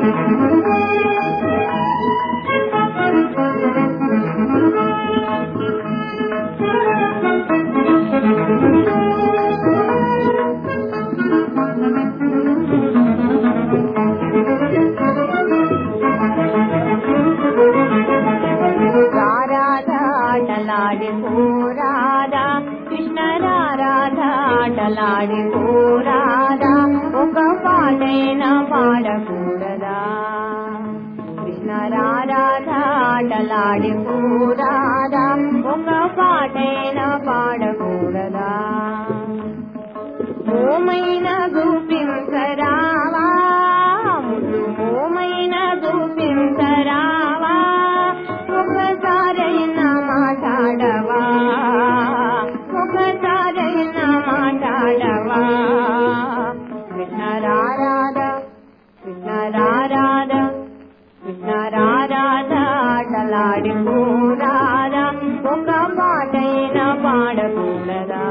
రాధా కృష్ణ రాధా ఆటలాడిపోరాదా ఒక పాటైనా పాడకూడదా కృష్ణ రాధా ఆటలాడిపోరాదా ఒక పాటైనా పాడకూడదా మోమైన చూపించరావా ముద్దు మోమైన చూపించరావా ఒకసారైనా మాట్లాడవా ఒకసారైనా మాట్లాడవా కృష్ణ రాధా కృష్ణ రాధా కృష్ణ రాధా ఆటలాడిపోరాదా ఒక పాటైనా పాడకూడదా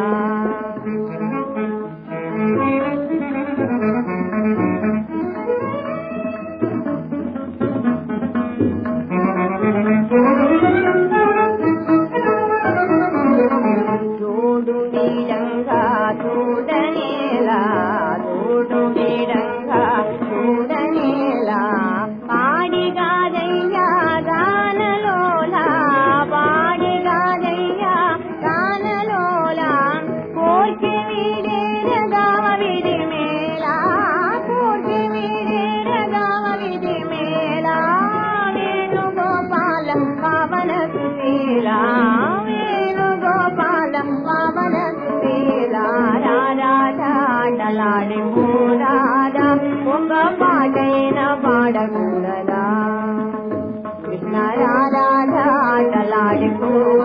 తోడు నీడంగా చూడనేలా తోడు నీడంగా చూడనేలా పాడిగాదయ్యా గానలోలా పాడిగాదయ్యా గానలోలా కోర్కి వీడేరగావ విధి మేళా కోర్కి వీడేరగావ విధి మేళా వేణుగోపాల పవన సుశీలా పవన సుశీలా రాధా ఆటలాడిపోరాదా ఒక పాటైనా పాడకూడదా కృష్ణ రాధా ఆటలాడిపో